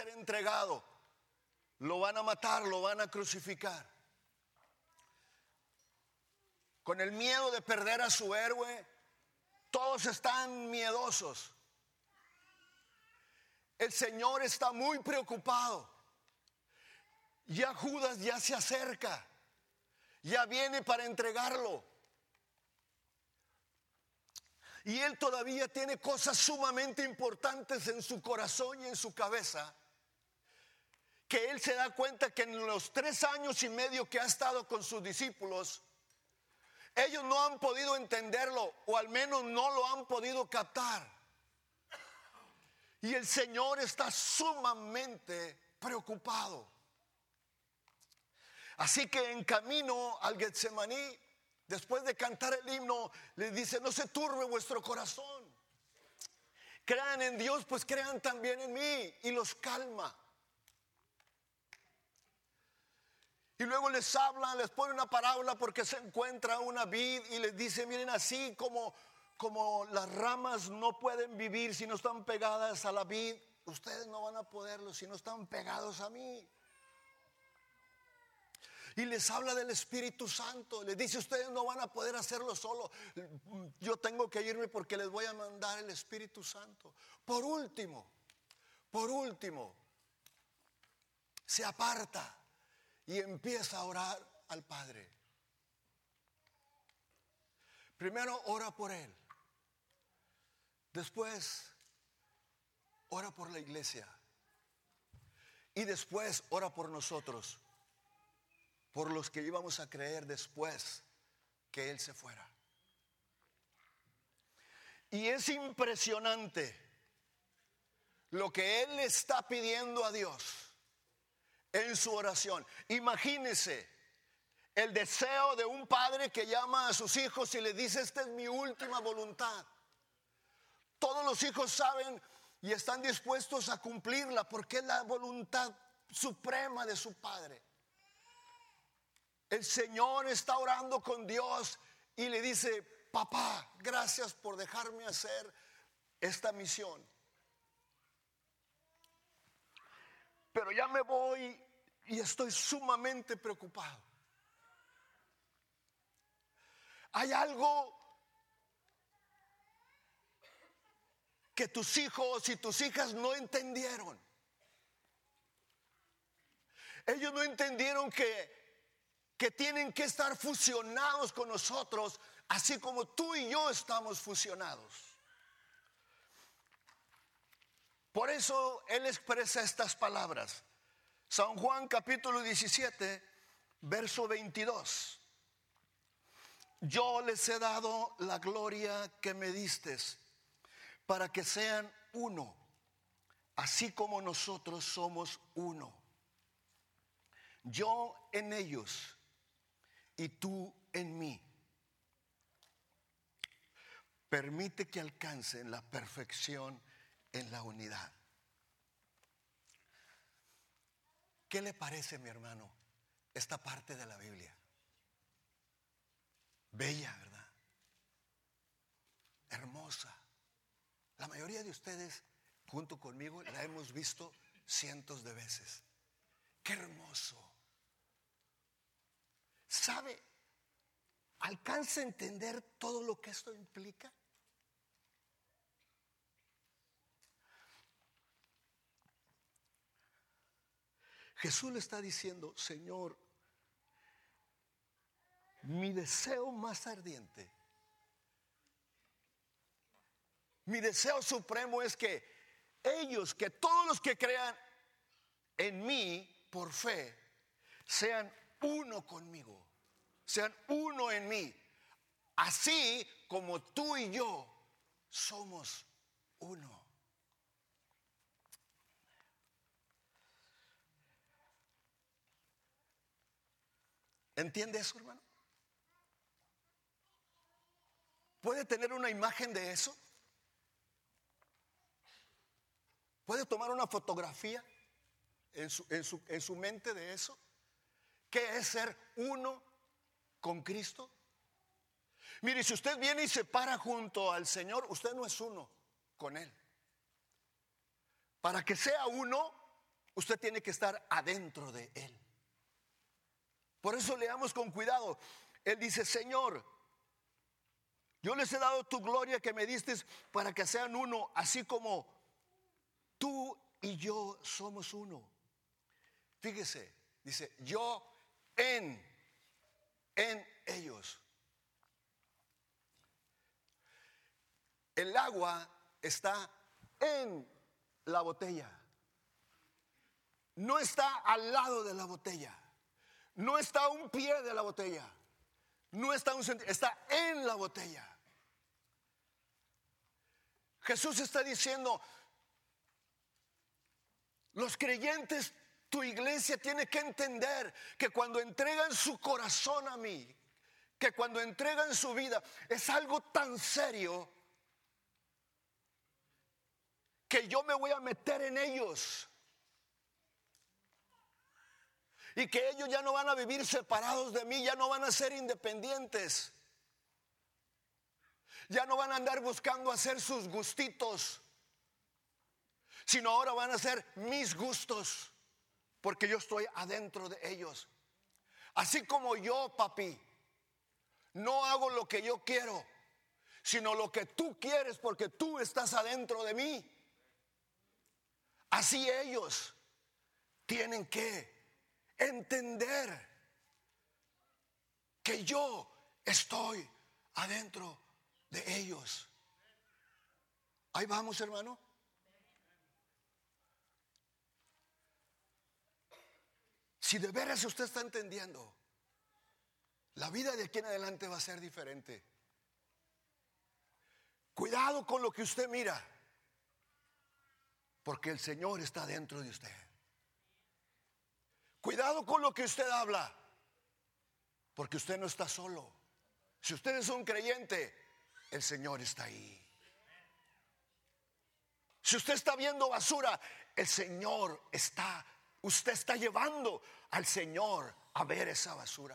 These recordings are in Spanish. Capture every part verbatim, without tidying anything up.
ser entregado. Lo van a matar, lo van a crucificar. Con el miedo de perder a su héroe, todos están miedosos. El Señor está muy preocupado. Ya Judas ya se acerca. Ya viene para entregarlo. Y él todavía tiene cosas sumamente importantes en su corazón y en su cabeza, que él se da cuenta que en los tres años y medio que ha estado con sus discípulos, ellos no han podido entenderlo, o al menos no lo han podido captar. Y el Señor está sumamente preocupado. Así que en camino al Getsemaní, después de cantar el himno, les dice: no se turbe vuestro corazón. Crean en Dios, pues crean también en mí. Y los calma. Y luego les habla, les pone una parábola porque se encuentra una vid y les dice: miren, así como, como las ramas no pueden vivir si no están pegadas a la vid, ustedes no van a poderlo si no están pegados a mí. Y les habla del Espíritu Santo. Les dice: ustedes no van a poder hacerlo solo. Yo tengo que irme porque les voy a mandar el Espíritu Santo. Por último, por último, se aparta y empieza a orar al Padre. Primero ora por él. Después ora por la iglesia. Y después ora por nosotros, por los que íbamos a creer después que él se fuera. Y es impresionante lo que él está pidiendo a Dios en su oración. Imagínese el deseo de un padre que llama a sus hijos y le dice: esta es mi última voluntad. Todos los hijos saben y están dispuestos a cumplirla porque es la voluntad suprema de su padre. El Señor está orando con Dios y le dice: papá, gracias por dejarme hacer esta misión, pero ya me voy y estoy sumamente preocupado. Hay algo que tus hijos y tus hijas no entendieron. Ellos no entendieron que que tienen que estar fusionados con nosotros, así como tú y yo estamos fusionados. Por eso él expresa estas palabras. San Juan capítulo diecisiete, verso veintidós. Yo les he dado la gloria que me distes, para que sean uno, así como nosotros somos uno. Yo en ellos y tú en mí. Permite que alcancen la perfección en la unidad. ¿Qué le parece, mi hermano, esta parte de la Biblia? Bella, ¿verdad? Hermosa. La mayoría de ustedes, junto conmigo, la hemos visto cientos de veces. ¡Qué hermoso! ¿Sabe? ¿Alcanza a entender todo lo que esto implica? Jesús le está diciendo: Señor, mi deseo más ardiente, mi deseo supremo es que ellos, que todos los que crean en mí por fe, sean uno conmigo, sean uno en mí, así como tú y yo somos uno. ¿Entiende eso, hermano? ¿Puede tener una imagen de eso? ¿Puede tomar una fotografía en su, en su, en su mente de eso? ¿Qué es ser uno con Cristo? Mire, si usted viene y se para junto al Señor, usted no es uno con Él. Para que sea uno, usted tiene que estar adentro de Él. Por eso leamos con cuidado. Él dice: Señor, yo les he dado tu gloria que me diste para que sean uno, así como tú y yo somos uno. Fíjese, dice: yo en, en ellos. El agua está en la botella. No está al lado de la botella. No está a un pie de la botella. No está a un centímetro, está en la botella. Jesús está diciendo: los creyentes, tu iglesia tiene que entender que cuando entregan su corazón a mí, que cuando entregan su vida, es algo tan serio que yo me voy a meter en ellos. Y que ellos ya no van a vivir separados de mí, ya no van a ser independientes. Ya no van a andar buscando hacer sus gustitos, sino ahora van a hacer mis gustos, porque yo estoy adentro de ellos. Así como yo, papi, no hago lo que yo quiero, sino lo que tú quieres, porque tú estás adentro de mí. Así ellos tienen que entender que yo estoy adentro de ellos. Ahí vamos, hermano. Si de veras usted está entendiendo, la vida de aquí en adelante va a ser diferente. Cuidado con lo que usted mira, porque el Señor está dentro de usted. Cuidado con lo que usted habla, porque usted no está solo. Si usted es un creyente, el Señor está ahí. Si usted está viendo basura, el Señor está, usted está llevando al Señor a ver esa basura.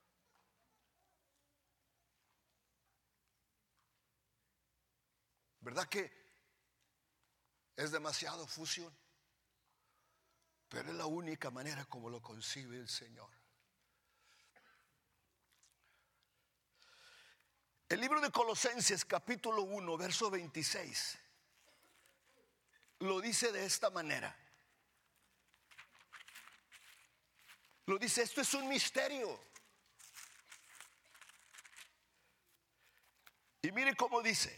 ¿Verdad que es demasiado fusión? Pero es la única manera como lo concibe el Señor. El libro de Colosenses capítulo uno verso veintiséis lo dice de esta manera. Lo dice: esto es un misterio. Y mire cómo dice.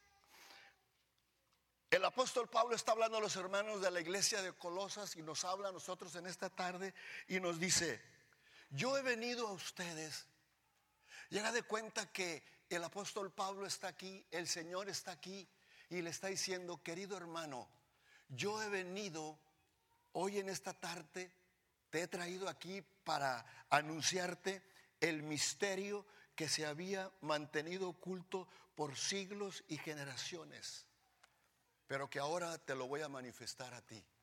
El apóstol Pablo está hablando a los hermanos de la iglesia de Colosas y nos habla a nosotros en esta tarde y nos dice: yo he venido a ustedes. Llega de cuenta que el apóstol Pablo está aquí, el Señor está aquí y le está diciendo: querido hermano, yo he venido hoy en esta tarde, te he traído aquí para anunciarte el misterio que se había mantenido oculto por siglos y generaciones, pero que ahora te lo voy a manifestar a ti.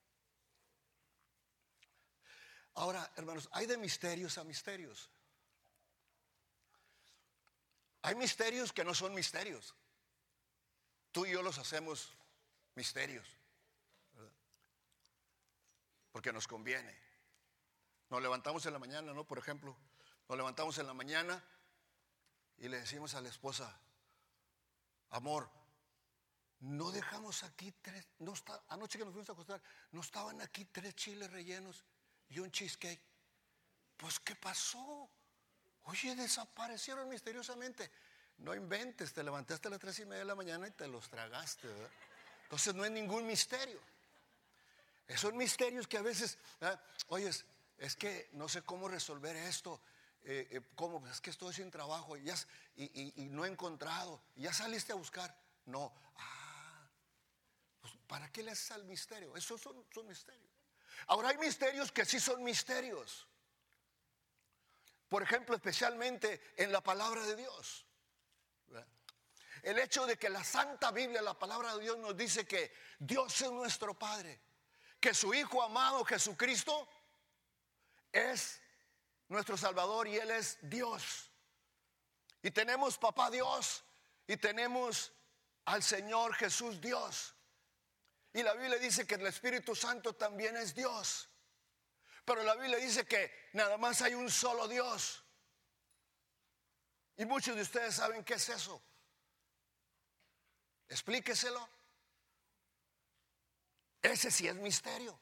Ahora, hermanos, hay de misterios a misterios. Hay misterios que no son misterios. Tú y yo los hacemos misterios, ¿verdad? Porque nos conviene. Nos levantamos en la mañana, ¿no? Por ejemplo, nos levantamos en la mañana y le decimos a la esposa: amor, no dejamos aquí tres, no está, anoche que nos fuimos a acostar, no estaban aquí tres chiles rellenos y un cheesecake. Pues, ¿qué pasó? Oye, desaparecieron misteriosamente. No inventes, te levantaste a las tres y media de la mañana y te los tragaste, ¿verdad? Entonces no es ningún misterio. Son misterios que a veces, ¿verdad? Oye, es que no sé cómo resolver esto. Eh, eh, ¿Cómo? Es que estoy sin trabajo y, ya, y, y, y no he encontrado. ¿Ya saliste a buscar? No. Ah, pues ¿para qué le haces al misterio? Esos son, son misterios. Ahora hay misterios que sí son misterios. Por ejemplo, especialmente en la palabra de Dios. ¿Verdad? El hecho de que la Santa Biblia, la palabra de Dios, nos dice que Dios es nuestro Padre, que su Hijo amado Jesucristo es nuestro Salvador y Él es Dios. Y tenemos Papá Dios y tenemos al Señor Jesús Dios. Y la Biblia dice que el Espíritu Santo también es Dios. Pero la Biblia dice que nada más hay un solo Dios. Y muchos de ustedes saben qué es eso. Explíqueselo. Ese sí es misterio.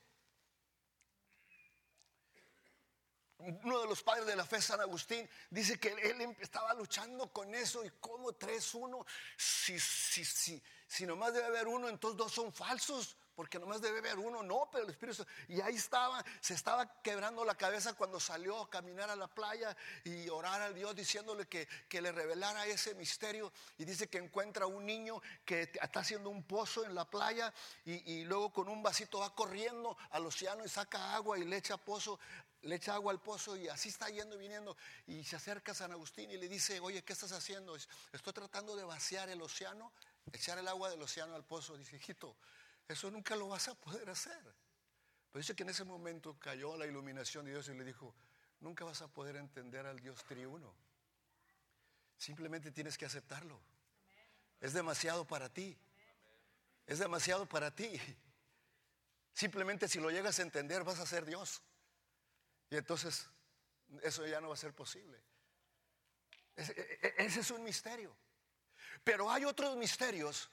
Uno de los padres de la fe, San Agustín, dice que él estaba luchando con eso. Y como tres, uno, si, si, si, si nomás debe haber uno, entonces dos son falsos, porque nomás debe haber uno. No, pero el Espíritu Santo. Y ahí estaba, se estaba quebrando la cabeza cuando salió a caminar a la playa y orar a Dios, diciéndole que, que le revelara ese misterio. Y dice que encuentra un niño que está haciendo un pozo en la playa, y, y luego con un vasito va corriendo al océano y saca agua y le echa pozo. Le echa agua al pozo, y así está yendo y viniendo. Y se acerca a San Agustín y le dice: oye, ¿qué estás haciendo? Estoy tratando de vaciar el océano, echar el agua del océano al pozo. Dice: hijito, eso nunca lo vas a poder hacer. Pero dice que en ese momento cayó la iluminación de Dios y le dijo: nunca vas a poder entender al Dios triuno. Simplemente tienes que aceptarlo. Es demasiado para ti. Es demasiado para ti. Simplemente si lo llegas a entender, vas a ser Dios. Y entonces eso ya no va a ser posible. Ese, ese es un misterio. Pero hay otros misterios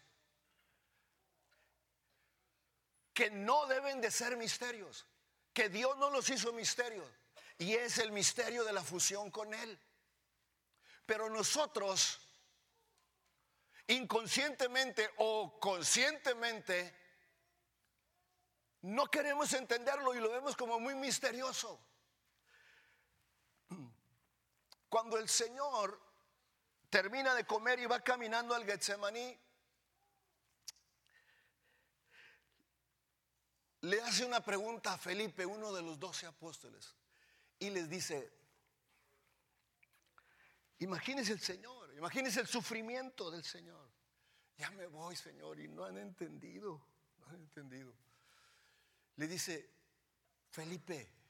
que no deben de ser misterios, que Dios no los hizo misterios, y es el misterio de la fusión con Él. Pero nosotros, inconscientemente o conscientemente, no queremos entenderlo y lo vemos como muy misterioso. Cuando el Señor termina de comer y va caminando al Getsemaní, le hace una pregunta a Felipe, uno de los doce apóstoles, y les dice: imagínense el Señor, imagínense el sufrimiento del Señor. Ya me voy, Señor, y no han entendido, no han entendido. Le dice: Felipe,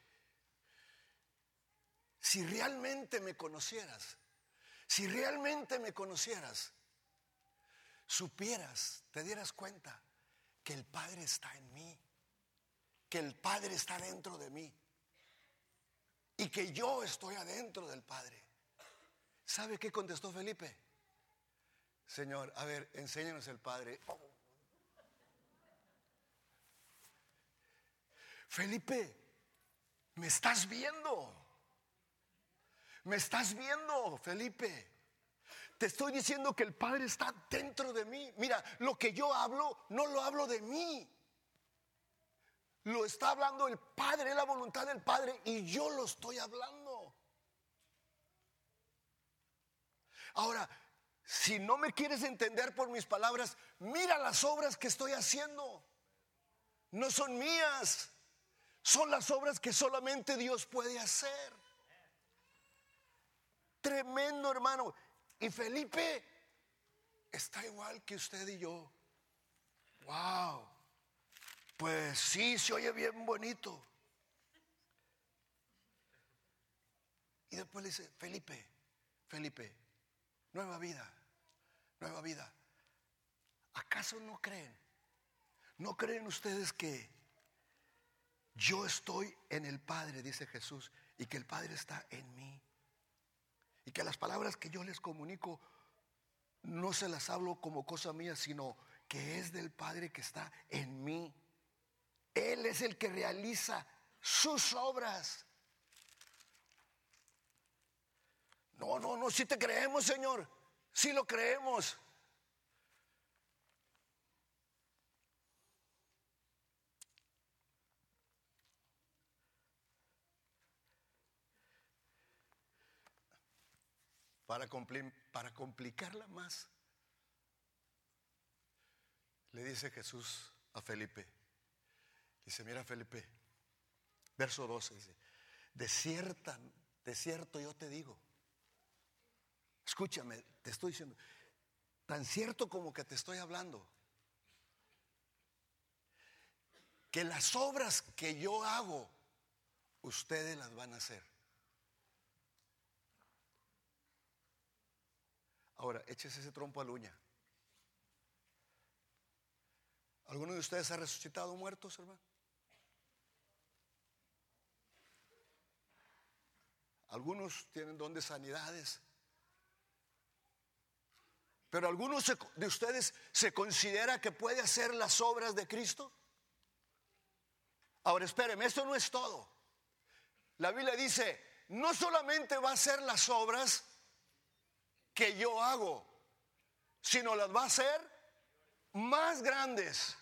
si realmente me conocieras, si realmente me conocieras, supieras, te dieras cuenta que el Padre está en mí, que el Padre está dentro de mí y que yo estoy adentro del Padre. ¿Sabe qué contestó Felipe? Señor, a ver, enséñanos el Padre. Oh. Felipe, ¿me estás viendo? ¿Me estás viendo, Felipe? Te estoy diciendo que el Padre está dentro de mí. Mira, lo que yo hablo, no lo hablo de mí. Lo está hablando el Padre, es la voluntad del Padre, y yo lo estoy hablando. Ahora, si no me quieres entender por mis palabras, mira las obras que estoy haciendo. No son mías, son las obras que solamente Dios puede hacer. Tremendo, hermano. Y Felipe está igual que usted y yo. Wow. Pues sí, se oye bien bonito. Y después le dice: Felipe, Felipe, nueva vida, nueva vida. ¿Acaso no creen? ¿No creen ustedes que yo estoy en el Padre, dice Jesús, y que el Padre está en mí? Y que las palabras que yo les comunico no se las hablo como cosa mía, sino que es del Padre que está en mí. Él es el que realiza sus obras. No, no, no, si te creemos, Señor, si lo creemos. Para, compli- para complicarla más, le dice Jesús a Felipe. Dice: mira, Felipe, verso doce, dice: de cierta, de cierto yo te digo. Escúchame, te estoy diciendo, tan cierto como que te estoy hablando, que las obras que yo hago, ustedes las van a hacer. Ahora, échese ese trompo a la uña. ¿Alguno de ustedes ha resucitado muertos, hermano? Algunos tienen don de sanidades. Pero algunos de ustedes se considera que puede hacer las obras de Cristo. Ahora espérenme, esto no es todo. La Biblia dice, no solamente va a hacer las obras que yo hago, sino las va a hacer más grandes.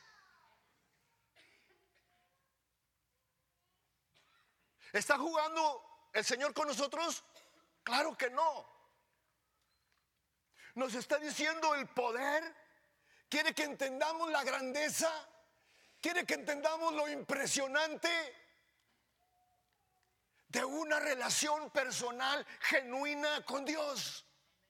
¿Está jugando el Señor con nosotros? Claro que no. Nos está diciendo el poder. Quiere que entendamos la grandeza. Quiere que entendamos lo impresionante de una relación personal genuina con Dios.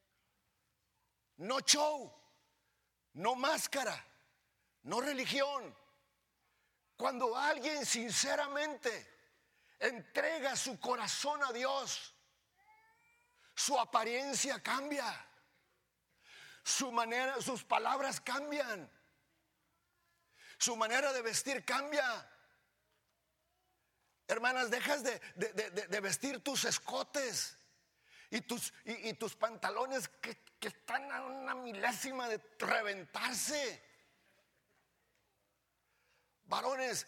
No show, no máscara, no religión. Cuando alguien sinceramente entrega su corazón a Dios, su apariencia cambia, su manera, sus palabras cambian, su manera de vestir cambia. Hermanas, dejas de, de, de, de vestir tus escotes y tus, y, y tus pantalones que, que están a una milésima de reventarse. Varones,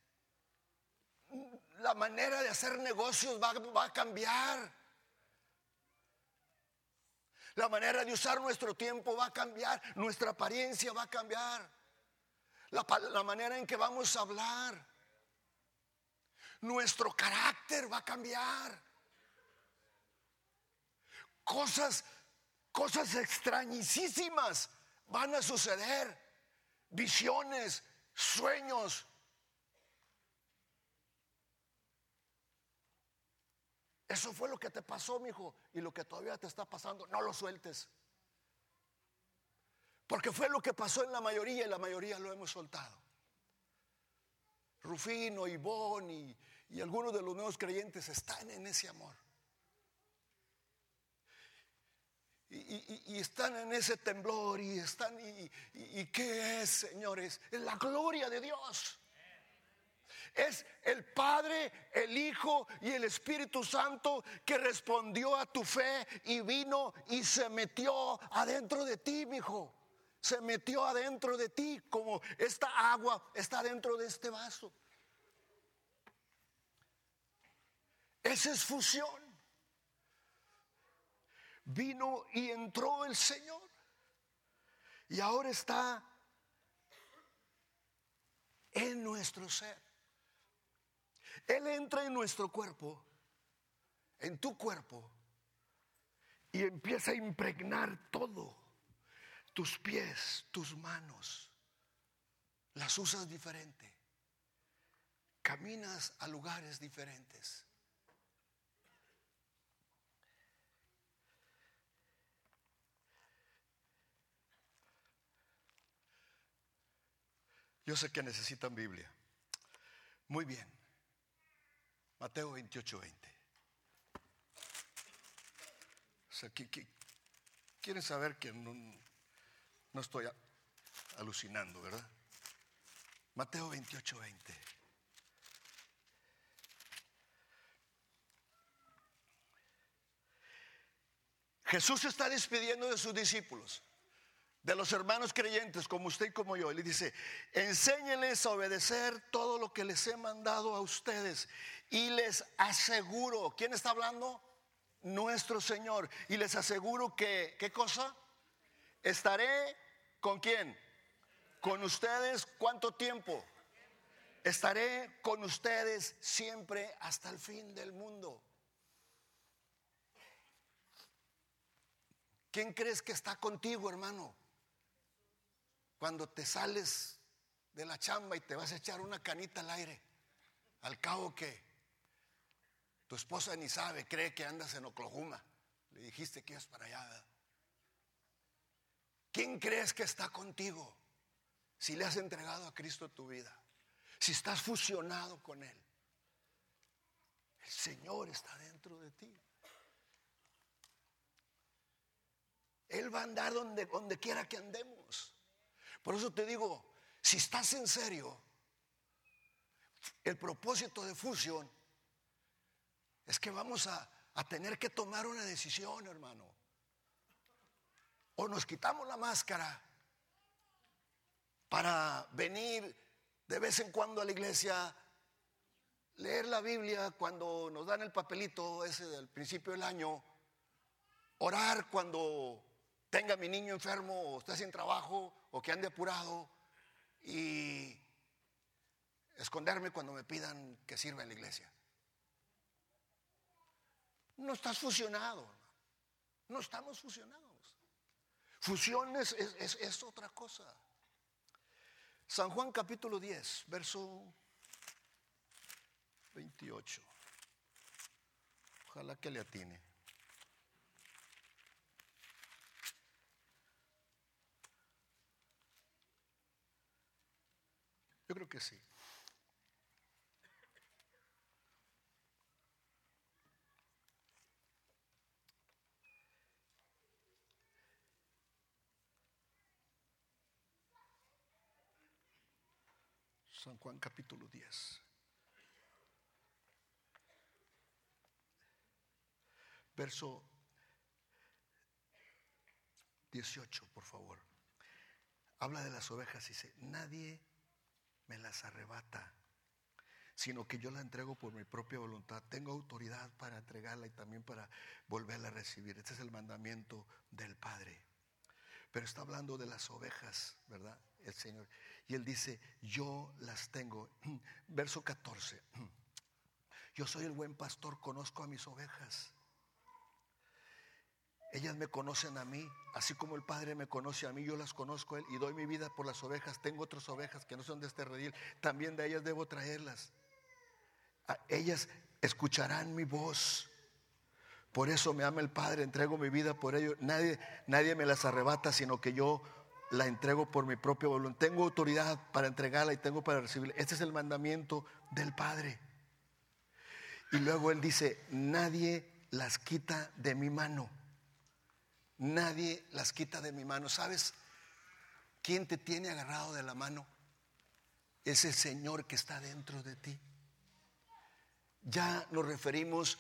la manera de hacer negocios va, va a cambiar. La manera de usar nuestro tiempo va a cambiar. Nuestra apariencia va a cambiar. La, la manera en que vamos a hablar. Nuestro carácter va a cambiar. Cosas, cosas extrañísimas van a suceder. Visiones, sueños. Eso fue lo que te pasó, mijo, y lo que todavía te está pasando. No lo sueltes. Porque fue lo que pasó en la mayoría y la mayoría lo hemos soltado. Rufino, Ivonne y, y algunos de los nuevos creyentes están en ese amor. Y, y, y están en ese temblor y están y, y, y ¿qué es, señores? Es la gloria de Dios. Es el Padre, el Hijo y el Espíritu Santo que respondió a tu fe y vino y se metió adentro de ti, mijo. Se metió adentro de ti como esta agua está dentro de este vaso. Esa es fusión. Vino y entró el Señor y ahora está en nuestro ser. Él entra en nuestro cuerpo, en tu cuerpo, y empieza a impregnar todo. Tus pies, tus manos, las usas diferente. Caminas a lugares diferentes. Yo sé que necesitan Biblia. Muy bien. Mateo veintiocho, veinte. O sea, ¿qué, qué, quieren saber que no, no estoy a, alucinando, ¿verdad? Mateo veintiocho, veinte. Jesús se está despidiendo de sus discípulos, de los hermanos creyentes como usted y como yo. Y le dice, enséñenles a obedecer todo lo que les he mandado a ustedes. Y les aseguro, ¿quién está hablando? Nuestro Señor. Y les aseguro que, ¿qué cosa? Estaré con quién? Con ustedes, ¿cuánto tiempo? Estaré con ustedes siempre hasta el fin del mundo. ¿Quién crees que está contigo, hermano? Cuando te sales de la chamba y te vas a echar una canita al aire, al cabo que tu esposa ni sabe, cree que andas en Oklahoma. Le dijiste que ibas para allá, ¿verdad? ¿Quién crees que está contigo? Si le has entregado a Cristo tu vida, si estás fusionado con Él, el Señor está dentro de ti. Él va a andar donde, donde quiera que andemos. Por eso te digo, Si estás en serio, el propósito de Fusión es que vamos a, a tener que tomar una decisión, hermano. O nos quitamos la máscara para venir de vez en cuando a la iglesia, leer la Biblia cuando nos dan el papelito ese del principio del año, orar cuando tenga mi niño enfermo o esté sin trabajo o que ande apurado, y esconderme cuando me pidan que sirva en la iglesia. No estás fusionado, no estamos fusionados. Fusión es, es, es, es otra cosa. San Juan capítulo diez, verso veintiocho. Ojalá que le atine. Yo creo que sí. San Juan capítulo diez. Verso dieciocho, por favor. Habla de las ovejas y dice: nadie me las arrebata, sino que yo la entrego por mi propia voluntad. Tengo autoridad para entregarla y también para volverla a recibir. Este es el mandamiento del Padre. Pero está hablando de las ovejas, ¿verdad? El Señor. Y Él dice: yo las tengo. Verso catorce. Yo soy el buen pastor, conozco a mis ovejas. Ellas me conocen a mí, así como el Padre me conoce a mí, yo las conozco a Él y doy mi vida por las ovejas. Tengo otras ovejas que no son de este redil, también de ellas debo traerlas. A ellas escucharán mi voz. Por eso me ama el Padre, entrego mi vida por ellos. Nadie, nadie me las arrebata, sino que yo la entrego por mi propia voluntad. Tengo autoridad para entregarla y tengo para recibirla. Este es el mandamiento del Padre. Y luego Él dice: nadie las quita de mi mano. Nadie las quita de mi mano. ¿Sabes quién te tiene agarrado de la mano? Es el Señor que está dentro de ti. Ya nos referimos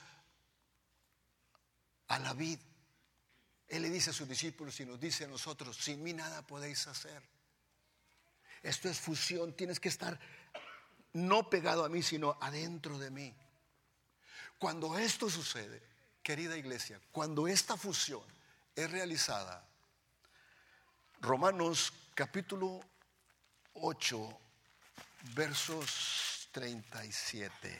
a la vid. Él le dice a sus discípulos y nos dice a nosotros: sin mí nada podéis hacer. Esto es fusión. Tienes que estar no pegado a mí, sino adentro de mí. Cuando esto sucede, querida iglesia, cuando esta fusión es realizada, Romanos capítulo ocho, versos treinta y siete.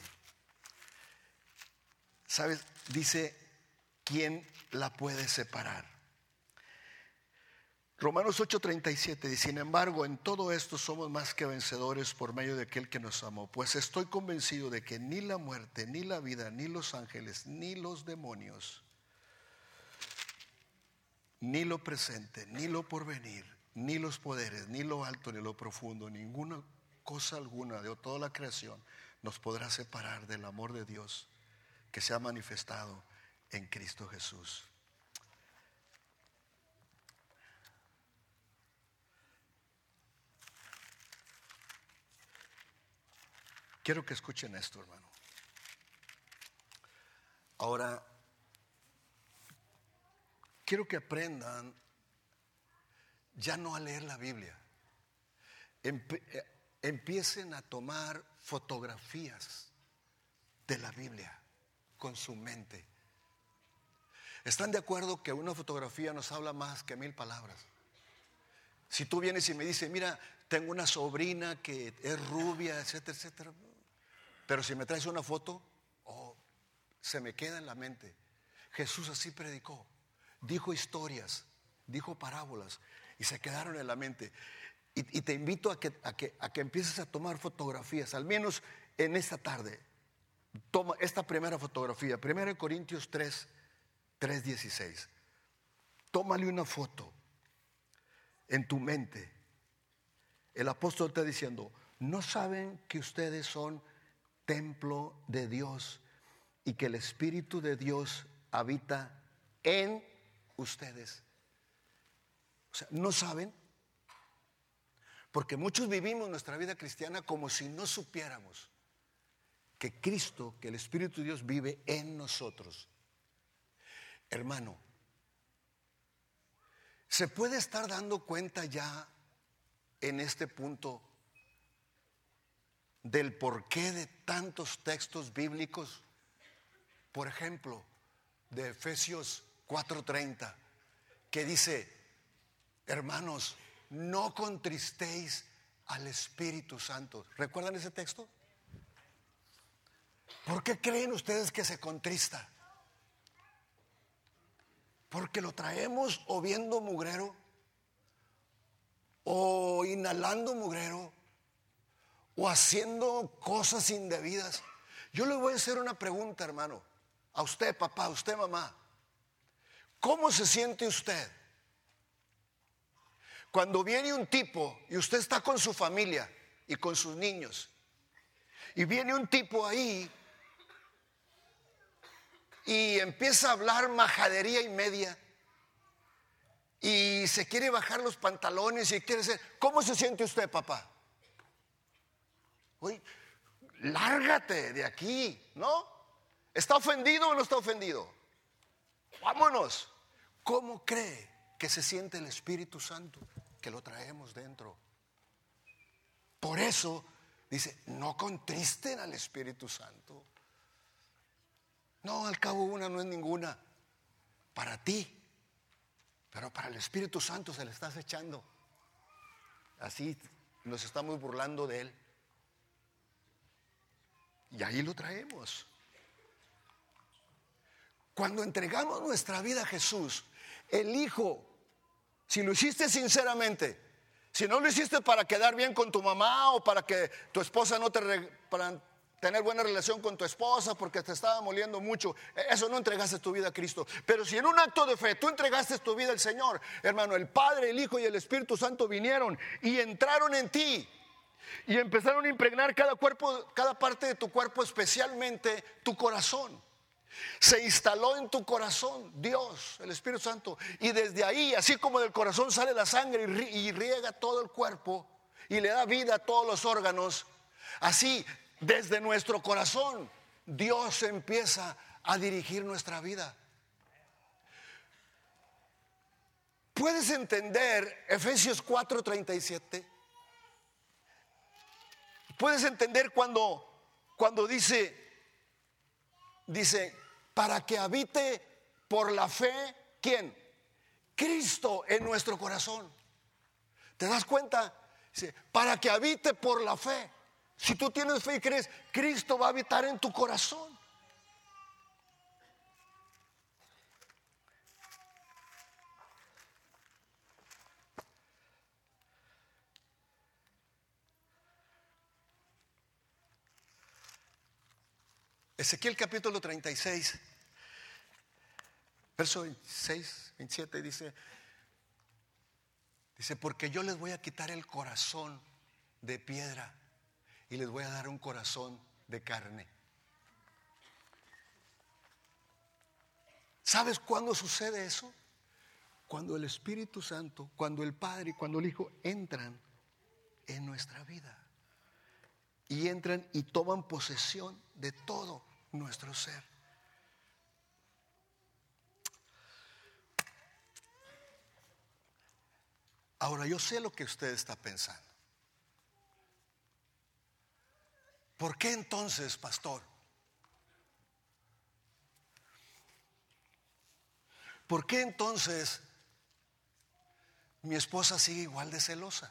¿Sabes? Dice: ¿quién la puede separar? Romanos ocho, treinta y siete dice: sin embargo, en todo esto somos más que vencedores por medio de aquel que nos amó. Pues estoy convencido de que ni la muerte, ni la vida, ni los ángeles, ni los demonios, ni lo presente, ni lo porvenir, ni los poderes, ni lo alto, ni lo profundo, ninguna cosa alguna de toda la creación nos podrá separar del amor de Dios que se ha manifestado en Cristo Jesús. Quiero que escuchen esto, hermano. Ahora, quiero que aprendan ya no a leer la Biblia. Empiecen a tomar fotografías de la Biblia con su mente. ¿Están de acuerdo que una fotografía nos habla más que mil palabras? Si tú vienes y me dices: mira, tengo una sobrina que es rubia, etcétera, etcétera, pero si me traes una foto, oh, se me queda en la mente. Jesús así predicó, dijo historias, dijo parábolas y se quedaron en la mente. Y, y te invito a que, a, que, a que empieces a tomar fotografías, al menos en esta tarde. Toma esta primera fotografía, primera de Corintios tres, tres dieciséis. Tómale una foto en tu mente. El apóstol está diciendo: ¿no saben que ustedes son templo de Dios y que el Espíritu de Dios habita en ustedes? O sea, ¿no saben? Porque muchos vivimos nuestra vida cristiana como si no supiéramos que Cristo, que el Espíritu de Dios vive en nosotros. Hermano, ¿se puede estar dando cuenta ya en este punto del porqué de tantos textos bíblicos? Por ejemplo, de Efesios cuatro treinta, que dice: hermanos, no contristéis al Espíritu Santo. ¿Recuerdan ese texto? ¿Por qué creen ustedes que se contrista? ¿Porque lo traemos o viendo mugrero, o inhalando mugrero, o haciendo cosas indebidas? Yo le voy a hacer una pregunta, hermano, a usted, papá, a usted, mamá. ¿Cómo se siente usted cuando viene un tipo y usted está con su familia y con sus niños, y viene un tipo ahí y empieza a hablar majadería y media y se quiere bajar los pantalones y quiere ser? ¿Cómo se siente usted, papá? Oye, lárgate de aquí, ¿no? ¿Está ofendido o no está ofendido? Vámonos. ¿Cómo cree que se siente el Espíritu Santo? Que lo traemos dentro. Por eso dice: no contristen al Espíritu Santo. No, al cabo una no es ninguna para ti, pero para el Espíritu Santo se le estás echando. Así nos estamos burlando de él. Y ahí lo traemos. Cuando entregamos nuestra vida a Jesús, el Hijo, si lo hiciste sinceramente, si no lo hiciste para quedar bien con tu mamá o para que tu esposa no te re, para tener buena relación con tu esposa porque te estaba moliendo mucho, eso no entregaste tu vida a Cristo. Pero si en un acto de fe tú entregaste tu vida al Señor, hermano, el Padre, el Hijo y el Espíritu Santo vinieron y entraron en ti y empezaron a impregnar cada cuerpo, cada parte de tu cuerpo, especialmente tu corazón. Se instaló en tu corazón Dios, el Espíritu Santo, y desde ahí, así como del corazón sale la sangre y riega todo el cuerpo y le da vida a todos los órganos, así desde nuestro corazón Dios empieza a dirigir nuestra vida. ¿Puedes entender Efesios cuatro treinta y siete? ¿Puedes entender cuando, cuando dice, dice, para que habite por la fe, ¿quién? Cristo en nuestro corazón. ¿Te das cuenta? Dice, para que habite por la fe. Si tú tienes fe y crees, Cristo va a habitar en tu corazón. Ezequiel capítulo treinta y seis, verso veintiséis, veintisiete dice, dice, porque yo les voy a quitar el corazón de piedra y les voy a dar un corazón de carne. ¿Sabes cuándo sucede eso? Cuando el Espíritu Santo, cuando el Padre y cuando el Hijo entran en nuestra vida. Y entran y toman posesión de todo nuestro ser. Ahora yo sé lo que usted está pensando. ¿Por qué entonces, pastor? ¿Por qué entonces mi esposa sigue igual de celosa?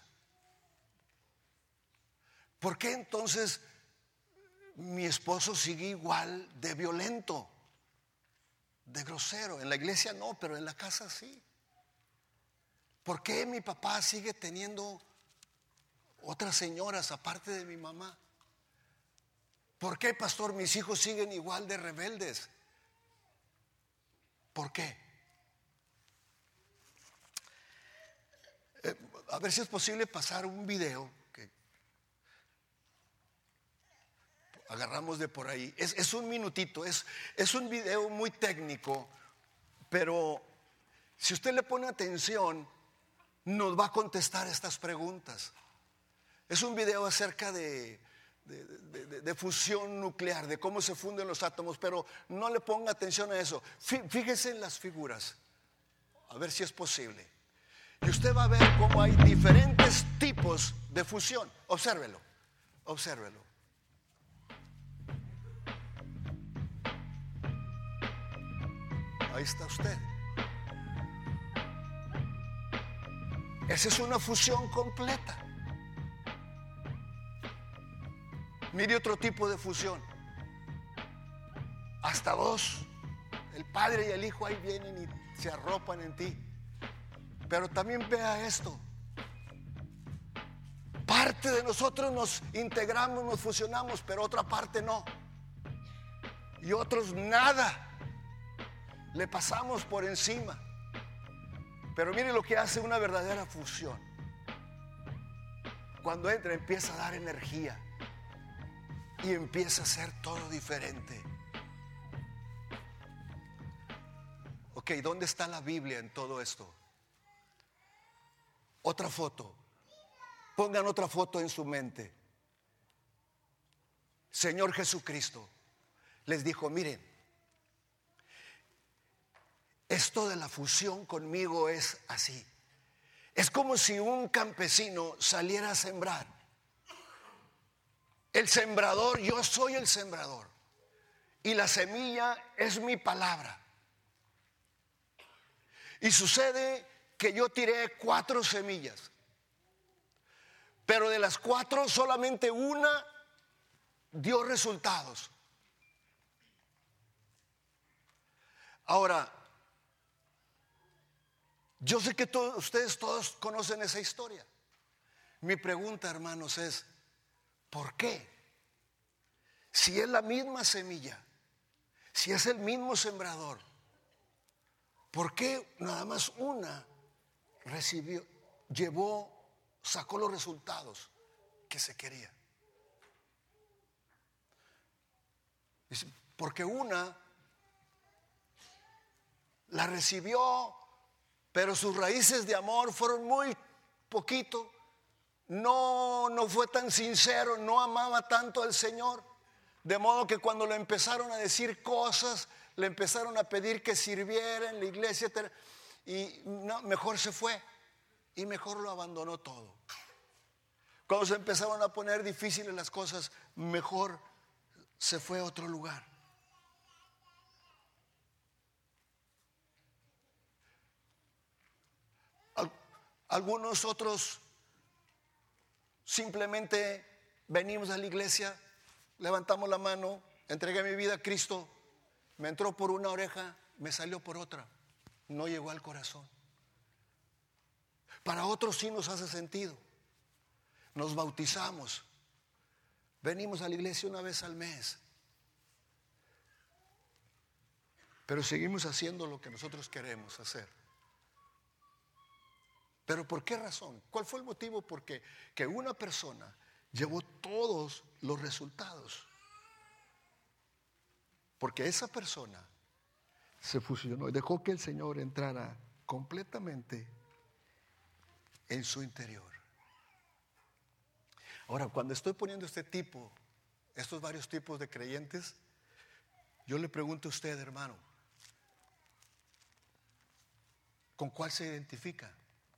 ¿Por qué entonces mi esposo sigue igual de violento, de grosero? En la iglesia no, pero en la casa sí. ¿Por qué mi papá sigue teniendo otras señoras aparte de mi mamá? ¿Por qué, pastor, mis hijos siguen igual de rebeldes? ¿Por qué? Eh, a ver si es posible pasar un video que agarramos de por ahí. Es, es un minutito, es, es un video muy técnico, pero si usted le pone atención, nos va a contestar estas preguntas. Es un video acerca de, de, de, de, de fusión nuclear, de cómo se funden los átomos, pero no le ponga atención a eso. Fíjese en las figuras, a ver si es posible. Y usted va a ver cómo hay diferentes tipos de fusión. Obsérvelo, obsérvelo. Ahí está usted. Esa es una fusión completa. Mire otro tipo de fusión. Hasta dos. El Padre y el Hijo ahí vienen y se arropan en ti. Pero también vea esto. Parte de nosotros nos integramos, nos fusionamos, pero otra parte no. Y otros nada. Le pasamos por encima. Pero mire lo que hace una verdadera fusión. Cuando entra empieza a dar energía y empieza a ser todo diferente. Ok, ¿dónde está la Biblia en todo esto? Otra foto. Pongan otra foto en su mente. Señor Jesucristo les dijo, miren, esto de la fusión conmigo es así. Es como si un campesino saliera a sembrar. El sembrador, yo soy el sembrador. Y la semilla es mi palabra. Y sucede que yo tiré cuatro semillas. Pero de las cuatro solamente una dio resultados. Ahora, yo sé que todos, ustedes todos conocen esa historia. Mi pregunta, hermanos, es ¿por qué? Si es la misma semilla, si es el mismo sembrador, ¿por qué nada más una recibió, llevó, sacó los resultados que se quería? Porque una la recibió, pero sus raíces de amor fueron muy poquito. No, no fue tan sincero, no amaba tanto al Señor. De modo que cuando le empezaron a decir cosas, le empezaron a pedir que sirviera en la iglesia, y no, mejor se fue y mejor lo abandonó todo. Cuando se empezaron a poner difíciles las cosas, mejor se fue a otro lugar. Algunos otros simplemente venimos a la iglesia, levantamos la mano, entregué mi vida a Cristo, me entró por una oreja, me salió por otra, no llegó al corazón. Para otros sí nos hace sentido. Nos bautizamos, venimos a la iglesia una vez al mes, pero seguimos haciendo lo que nosotros queremos hacer. ¿Pero por qué razón? ¿Cuál fue el motivo por qué que una persona llevó todos los resultados? Porque esa persona se fusionó y dejó que el Señor entrara completamente en su interior. Ahora, cuando estoy poniendo este tipo, estos varios tipos de creyentes, yo le pregunto a usted, hermano, ¿con cuál se identifica?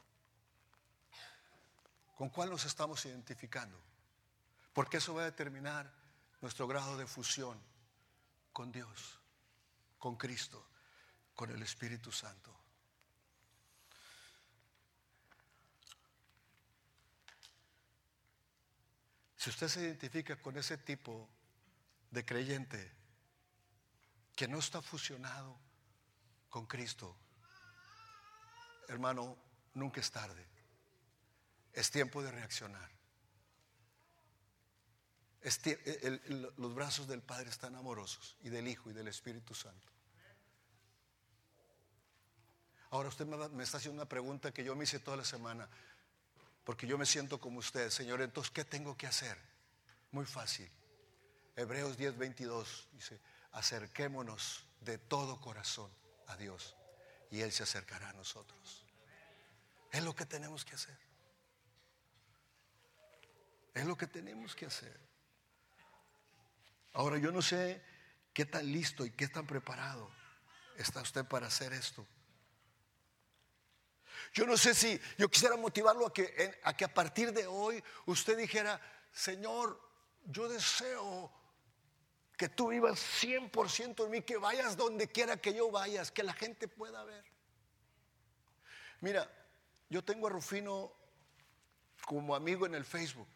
¿Con cuál nos estamos identificando? Porque eso va a determinar nuestro grado de fusión con Dios, con Cristo, con el Espíritu Santo. Si usted se identifica con ese tipo de creyente que no está fusionado con Cristo, hermano, nunca es tarde. Es tiempo de reaccionar. Es tie- el, el, los brazos del Padre están amorosos, y del Hijo y del Espíritu Santo. Ahora usted me, me está haciendo una pregunta que yo me hice toda la semana, porque yo me siento como usted. Señor, entonces, ¿qué tengo que hacer? Muy fácil. Hebreos diez veintidós dice: acerquémonos de todo corazón a Dios y Él se acercará a nosotros. Es lo que tenemos que hacer. Es lo que tenemos que hacer. Ahora, yo no sé qué tan listo y qué tan preparado está usted para hacer esto. Yo no sé si yo quisiera motivarlo a que, a que a partir de hoy usted dijera: Señor, yo deseo que tú vivas cien por ciento en mí, que vayas donde quiera que yo vayas, que la gente pueda ver. Mira, yo tengo a Rufino como amigo en el Facebook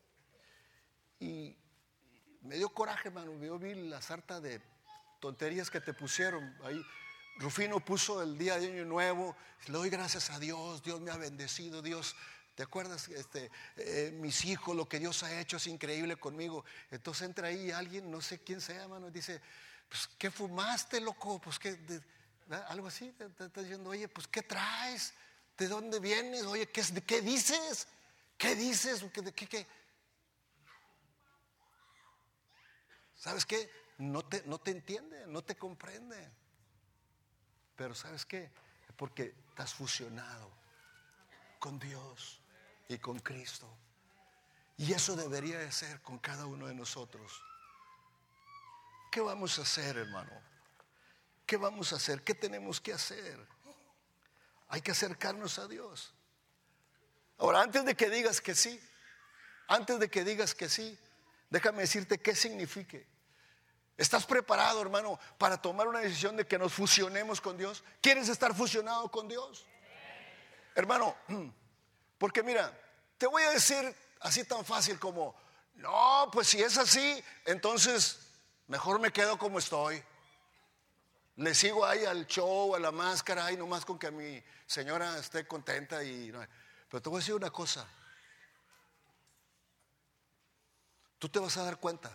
y me dio coraje, hermano. Yo vi la sarta de tonterías que te pusieron ahí. Rufino puso el día de Año Nuevo: le doy gracias a Dios, Dios me ha bendecido, Dios, ¿te acuerdas? Este, eh, mis hijos, lo que Dios ha hecho es increíble conmigo. Entonces entra ahí alguien, no sé quién sea, hermano, y dice: pues, ¿qué fumaste, loco? Pues, ¿qué? De, algo así, te está diciendo: oye, pues, ¿qué traes? ¿De dónde vienes? Oye, ¿qué, qué dices? ¿Qué dices? ¿Qué, qué, qué? ¿Sabes qué? No te, no te entiende, no te comprende. Pero ¿sabes qué? Porque estás fusionado con Dios y con Cristo. Y eso debería de ser con cada uno de nosotros. ¿Qué vamos a hacer, hermano? ¿Qué vamos a hacer? ¿Qué tenemos que hacer? Hay que acercarnos a Dios. Ahora, antes de que digas que sí, antes de que digas que sí, déjame decirte qué significa. ¿Estás preparado, hermano, para tomar una decisión de que nos fusionemos con Dios? ¿Quieres estar fusionado con Dios? Hermano, porque mira, te voy a decir así tan fácil como: no, pues si es así, entonces mejor me quedo como estoy. Le sigo ahí al show, a la máscara, ahí nomás con que mi señora esté contenta y... Pero te voy a decir una cosa. Tú te vas a dar cuenta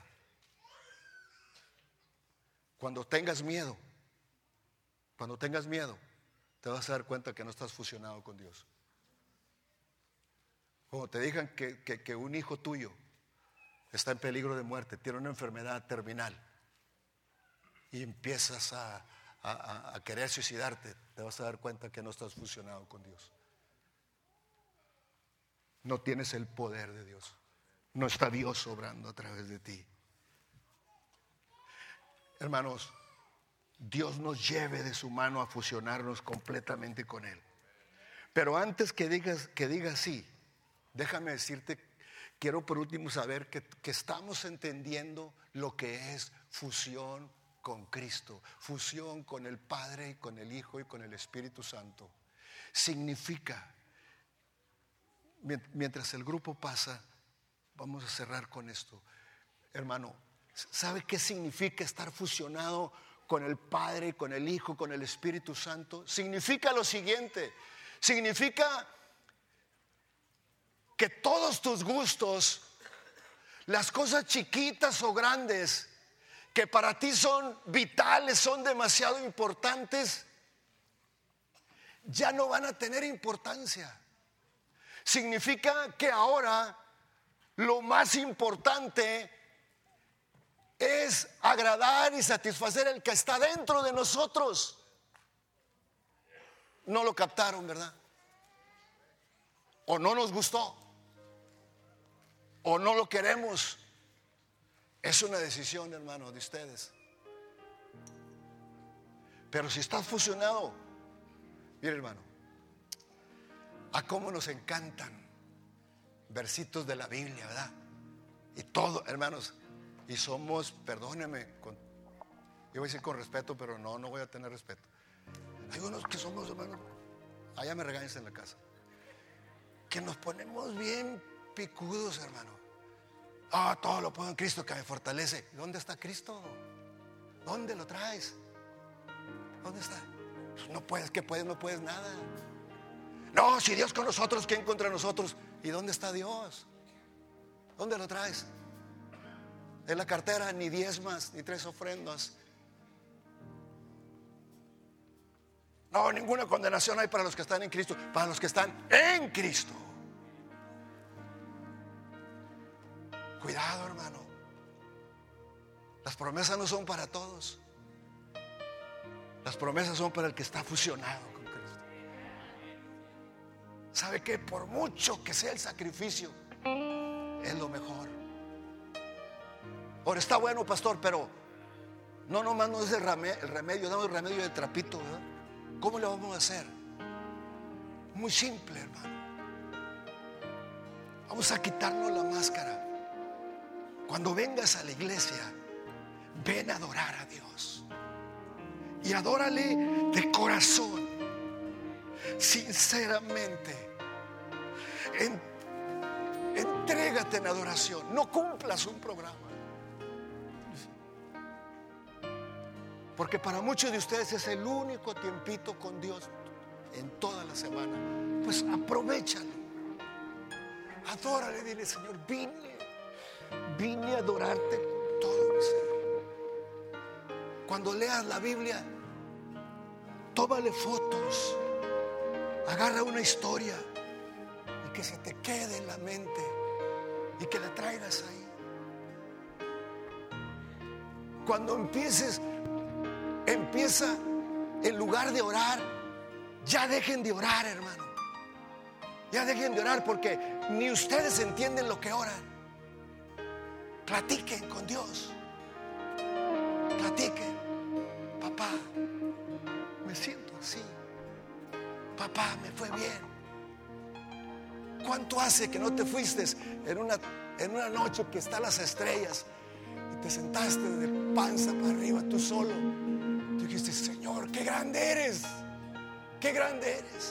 cuando tengas miedo, cuando tengas miedo, te vas a dar cuenta que no estás fusionado con Dios. Cuando te digan que, que, que un hijo tuyo está en peligro de muerte, tiene una enfermedad terminal, y empiezas a, a, a querer suicidarte, te vas a dar cuenta que no estás fusionado con Dios. No tienes el poder de Dios. No está Dios obrando a través de ti. Hermanos, Dios nos lleve de su mano a fusionarnos completamente con Él. Pero antes que digas, que digas sí, déjame decirte, quiero por último saber que, que estamos entendiendo lo que es fusión con Cristo, fusión con el Padre y con el Hijo y con el Espíritu Santo. Significa, mientras el grupo pasa, vamos a cerrar con esto. Hermano, ¿sabe qué significa estar fusionado con el Padre, con el Hijo, con el Espíritu Santo? Significa lo siguiente: significa que todos tus gustos, las cosas chiquitas o grandes que para ti son vitales, son demasiado importantes, ya no van a tener importancia. Significa que ahora lo más importante es agradar y satisfacer el que está dentro de nosotros. No lo captaron, ¿verdad? O no nos gustó, o no lo queremos. Es una decisión, hermano, de ustedes. Pero si estás fusionado, mire, hermano, a cómo nos encantan versitos de la Biblia, ¿verdad? Y todo, hermanos. Y somos, perdóneme, con, yo voy a decir con respeto, pero no, no voy a tener respeto. Hay unos que somos, hermanos, allá me regañas en la casa, que nos ponemos bien picudos, hermano. Ah, todo lo puedo en Cristo que me fortalece. ¿Dónde está Cristo? ¿Dónde lo traes? ¿Dónde está? Pues no puedes, ¿qué puedes? No puedes nada. No, si Dios con nosotros, ¿quién contra nosotros? ¿Y dónde está Dios? ¿Dónde lo traes? En la cartera ni diezmas, ni tres ofrendas. No, ninguna condenación hay para los que están en Cristo, para los que están en Cristo. Cuidado, hermano. Las promesas no son para todos. Las promesas son para el que está fusionado con Cristo. ¿Sabe qué? Por mucho que sea el sacrificio, es lo mejor. Ahora está bueno, pastor, pero no nomás no es el remedio, el remedio, damos el remedio del trapito, ¿verdad? ¿Cómo le vamos a hacer? Muy simple, hermano. Vamos a quitarnos la máscara. Cuando vengas a la iglesia, ven a adorar a Dios. Y adórale de corazón, sinceramente. En, entrégate en adoración. No cumplas un programa. Porque para muchos de ustedes es el único tiempito con Dios en toda la semana. Pues aprovéchalo. Adórale, dile: Señor, vine, vine a adorarte con todo mi ser. Cuando leas la Biblia, tómale fotos, agarra una historia y que se te quede en la mente y que la traigas ahí. Cuando empieces, empieza en lugar de orar, ya dejen de orar, hermano. Ya dejen de orar, porque ni ustedes entienden lo que oran. Platiquen con Dios. Platiquen. Papá, me siento así. Papá, me fue bien. ¿Cuánto hace que no te fuiste en una, en una noche que están las estrellas y te sentaste de panza para arriba tú solo? Tú dijiste: Señor, qué grande eres. Qué grande eres.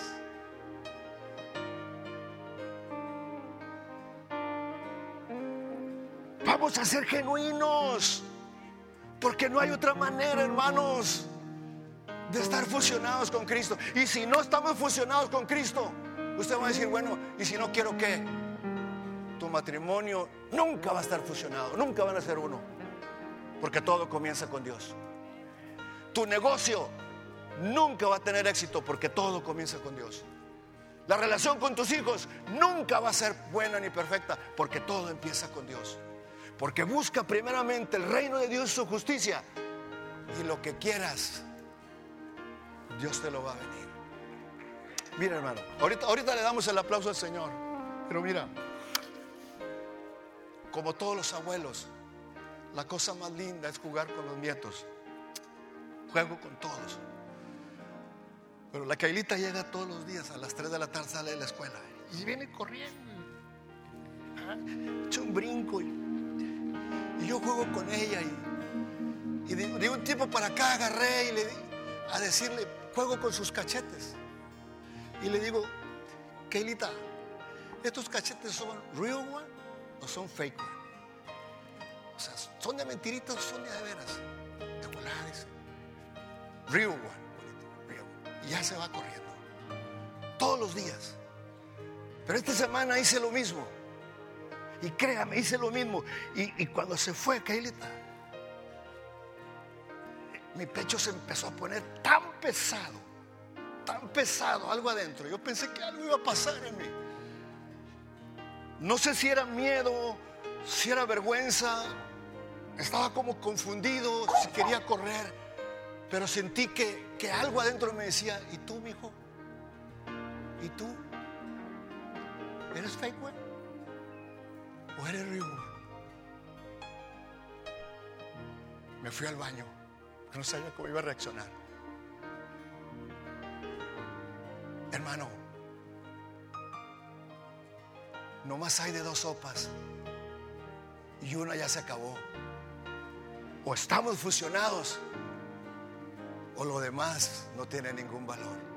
Vamos a ser genuinos, porque no hay otra manera, hermanos, de estar fusionados con Cristo. Y si no estamos fusionados con Cristo, usted va a decir: bueno, ¿y si no quiero qué? Tu matrimonio nunca va a estar fusionado, nunca van a ser uno, porque todo comienza con Dios. Tu negocio nunca va a tener éxito, porque todo comienza con Dios. La relación con tus hijos nunca va a ser buena ni perfecta, porque todo empieza con Dios. Porque busca primeramente el reino de Dios y su justicia, y lo que quieras, Dios te lo va a venir. Mira, hermano, ahorita, ahorita le damos el aplauso al Señor, pero mira, como todos los abuelos, la cosa más linda es jugar con los nietos. Juego con todos. Pero la Kailita llega todos los días a las tres de la tarde, sale de la escuela y viene corriendo, ¿ah? Echa un brinco y, y yo juego con ella y, y de, de un tiempo para acá agarré y le di a decirle, juego con sus cachetes y le digo: Kailita, ¿estos cachetes son real one o son fake one? O sea, ¿son de mentiritas o son de veras? De volares. Real one, real one. Y ya se va corriendo todos los días. Pero esta semana hice lo mismo. Y créame, hice lo mismo. Y, y cuando se fue Kailita, mi pecho se empezó a poner tan pesado, tan pesado, algo adentro. Yo pensé que algo iba a pasar en mí. No sé si era miedo, si era vergüenza. Estaba como confundido, si quería correr. Pero sentí que, que algo adentro me decía: ¿y tú, mijo? ¿Y tú? ¿Eres fake one? ¿O eres real one? Me fui al baño, porque no sabía cómo iba a reaccionar. Hermano, nomás hay de dos sopas y una ya se acabó. O estamos fusionados, o lo demás no tiene ningún valor.